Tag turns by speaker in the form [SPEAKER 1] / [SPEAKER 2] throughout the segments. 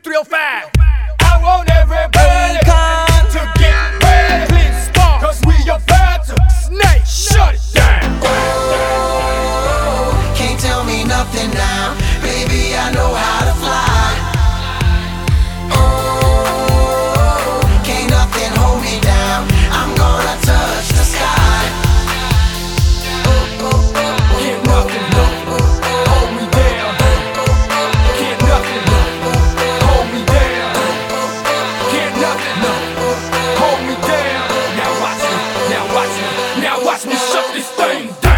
[SPEAKER 1] 305. I want everybody to get ready. Clean spark, cause we about to snake shut it down.
[SPEAKER 2] Oh, can't tell me nothing now. Baby, I know how to fly. Oh, can't nothing hold me down. I'm gonna touch the sky.
[SPEAKER 1] Can't nothing hold me down. Can't nothing hold me down. Can't nothing hold me down. Now watch me, now watch me, now watch me shut this thing down.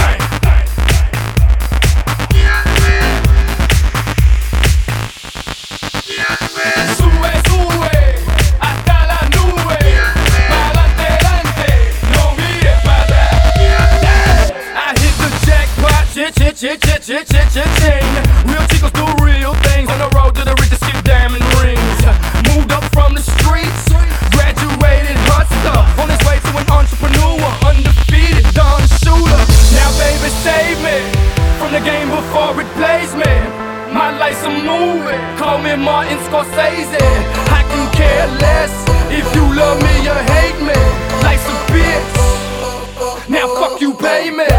[SPEAKER 1] Sube, sube, hasta la nube. Pa'lante, adelante, no mires para atrás. I hit the jackpot, cha-cha-cha-cha-cha-cha-chain. Real chicos do real things on the road to the richest, skip diamond rings. Moved up from the streets, graduated hustler, on his way to an entrepreneur, undefeated Don Shooter. Now baby save me from the game before it plays me. My life's a movie, call me Martin Scorsese. I can care less if you love me or hate me. Life's a bitch, now fuck you, pay me.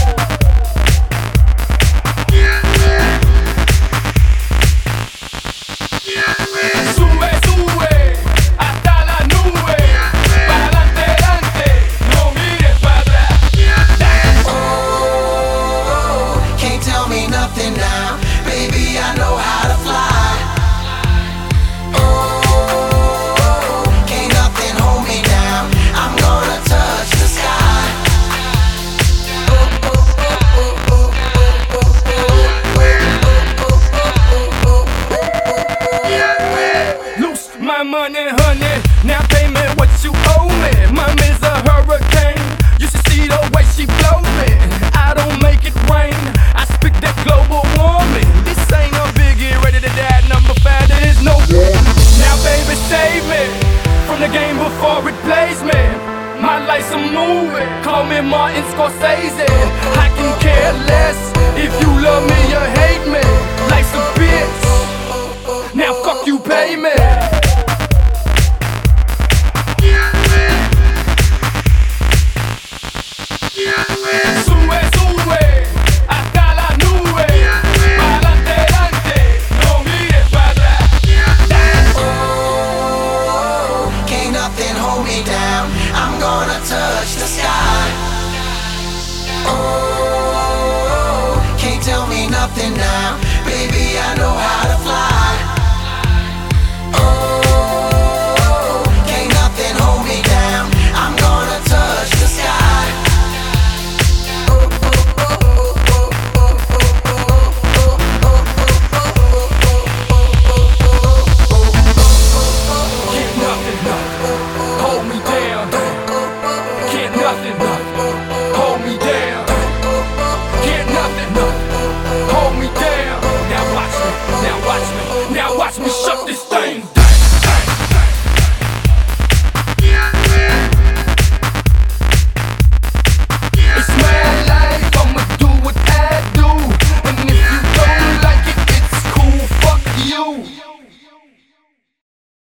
[SPEAKER 1] Sube, sube, hasta la nube. Pa'lante, adelante, no mires para atrás.
[SPEAKER 2] Oh, can't tell me nothing now. Baby, I know how to fly. Oh, can't nothing hold me down. I'm gonna touch the sky.
[SPEAKER 1] Loose my money, honey. Now pay me what you owe me. Mommy's a hurricane. You should see the way she blow me. I don't make it rain. I speak that global warming. This ain't a biggie, ready to die. Number 5, there is no warning. Now, baby, save me from the game before it plays me. My life's a movie. Call me Martin Scorsese. I can care less if you love me or hate me. Life's a bitch. Now fuck you, pay me. Sube, sube, hasta la nube. Pa'lante, adelante, no mires para atrás.
[SPEAKER 2] Oh, can't nothing hold me down. I'm gonna touch the sky. Oh, can't tell me nothing now. Baby, I know